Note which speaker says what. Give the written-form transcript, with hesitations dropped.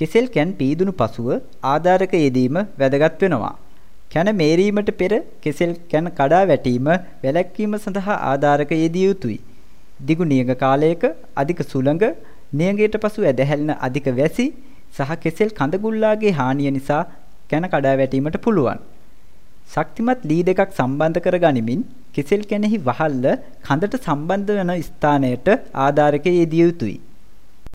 Speaker 1: කෙසෙල් කැන් පීදුණු පසුව ආධාරක යෙදීම වැදගත් වෙනවා. කැන මේරීමට පෙර කෙසෙල් කැන කඩා වැටීම වැළැක්වීම සඳහා ආධාරක යෙදිය යුතුයි. දිගු නියඟ කාලයක අධික සුළඟ, නියඟයට පසු ඇදහැල්ලෙන අධික වැසි සහ කෙසෙල් කඳගුල්ලාගේ හානිය නිසා කැන කඩා වැටීමට පුළුවන්. ශක්තිමත් ලී දෙකක් සම්බන්ධ කර ගනිමින් කෙසෙල් කැනෙහි වහල්ල කඳට සම්බන්ධ වන ස්ථානයට ආධාරක යෙදිය යුතුයි.